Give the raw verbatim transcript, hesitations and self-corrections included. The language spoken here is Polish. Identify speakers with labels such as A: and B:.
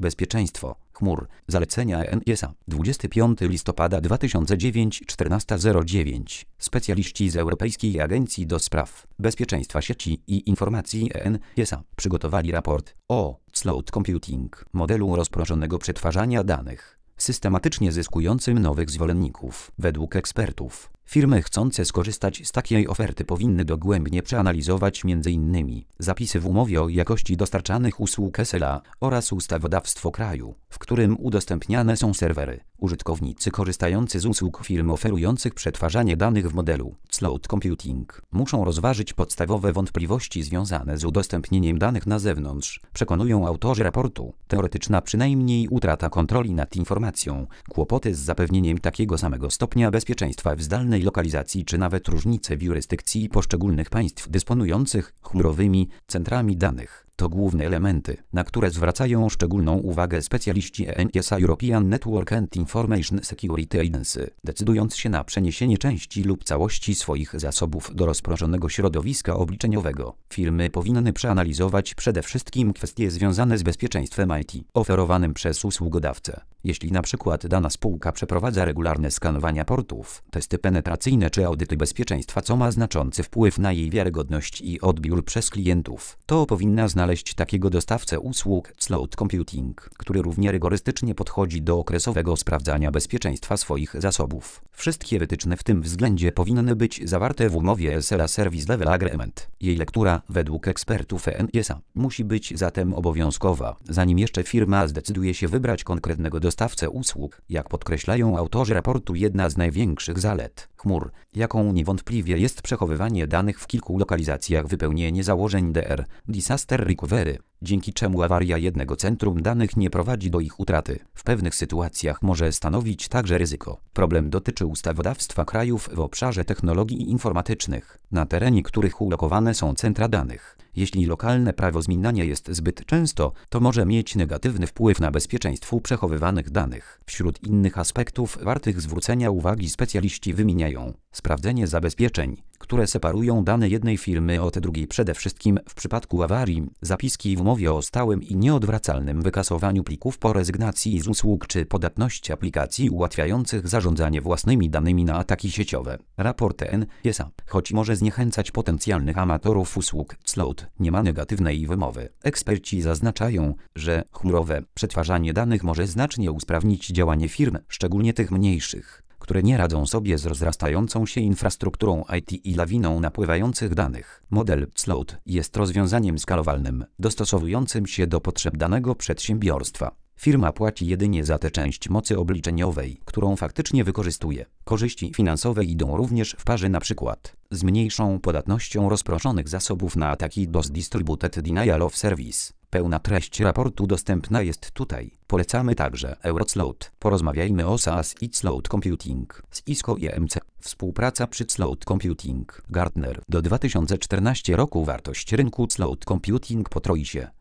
A: Bezpieczeństwo chmur. Zalecenia E N I S A. dwudziestego piątego listopada dwa tysiące dziewiątego, czternasta zero dziewięć. Specjaliści z Europejskiej Agencji do Spraw Bezpieczeństwa Sieci i Informacji E N I S A przygotowali raport o Cloud Computing, modelu rozproszonego przetwarzania danych, systematycznie zyskującym nowych zwolenników. Według ekspertów, firmy chcące skorzystać z takiej oferty powinny dogłębnie przeanalizować między innymi zapisy w umowie o jakości dostarczanych usług S L A oraz ustawodawstwo kraju, w którym udostępniane są serwery. Użytkownicy korzystający z usług firm oferujących przetwarzanie danych w modelu Cloud Computing muszą rozważyć podstawowe wątpliwości związane z udostępnieniem danych na zewnątrz, przekonują autorzy raportu. Teoretyczna przynajmniej utrata kontroli nad informacją, kłopoty z zapewnieniem takiego samego stopnia bezpieczeństwa w zdalnej lokalizacji czy nawet różnice w jurysdykcji poszczególnych państw dysponujących chmurowymi centrami danych to główne elementy, na które zwracają szczególną uwagę specjaliści E N I S A European Network and Information Security Agency, decydując się na przeniesienie części lub całości swoich zasobów do rozproszonego środowiska obliczeniowego. Firmy powinny przeanalizować przede wszystkim kwestie związane z bezpieczeństwem I T oferowanym przez usługodawcę. Jeśli na przykład dana spółka przeprowadza regularne skanowania portów, testy penetracyjne czy audyty bezpieczeństwa, co ma znaczący wpływ na jej wiarygodność i odbiór przez klientów, to powinna znaleźć takiego dostawcę usług Cloud Computing, który równie rygorystycznie podchodzi do okresowego sprawdzania bezpieczeństwa swoich zasobów. Wszystkie wytyczne w tym względzie powinny być zawarte w umowie S L A Service Level Agreement. Jej lektura, według ekspertów E N I S A, musi być zatem obowiązkowa, zanim jeszcze firma zdecyduje się wybrać konkretnego dostawcę usług. Jak podkreślają autorzy raportu, jedna z największych zalet chmur, jaką niewątpliwie jest przechowywanie danych w kilku lokalizacjach, wypełnienie założeń D R, Disaster Recovery, dzięki czemu awaria jednego centrum danych nie prowadzi do ich utraty. W pewnych sytuacjach może stanowić także ryzyko. Problem dotyczy ustawodawstwa krajów w obszarze technologii informatycznych, na terenie których ulokowane są centra danych. Jeśli lokalne prawo zmienianie jest zbyt często, to może mieć negatywny wpływ na bezpieczeństwo przechowywanych danych. Wśród innych aspektów wartych zwrócenia uwagi specjaliści wymieniają sprawdzenie zabezpieczeń, które separują dane jednej firmy od drugiej. Przede wszystkim w przypadku awarii, zapiski w umowie o stałym i nieodwracalnym wykasowaniu plików po rezygnacji z usług czy podatność aplikacji ułatwiających zarządzanie własnymi danymi na ataki sieciowe. Raport E N I S A, choć może zniechęcać potencjalnych amatorów usług Cloud, nie ma negatywnej wymowy. Eksperci zaznaczają, że chmurowe przetwarzanie danych może znacznie usprawnić działanie firm, szczególnie tych mniejszych, które nie radzą sobie z rozrastającą się infrastrukturą I T i lawiną napływających danych. Model Cloud jest rozwiązaniem skalowalnym, dostosowującym się do potrzeb danego przedsiębiorstwa. Firma płaci jedynie za tę część mocy obliczeniowej, którą faktycznie wykorzystuje. Korzyści finansowe idą również w parze np. z mniejszą podatnością rozproszonych zasobów na ataki D O S Distributed Denial of Service. Pełna treść raportu dostępna jest tutaj. Polecamy także Eurocloud. Porozmawiajmy o SaaS i Cloud Computing z I S C O i E M C. Współpraca przy Cloud Computing. Gartner. Do dwa tysiące czternastego roku wartość rynku Cloud Computing potroi się.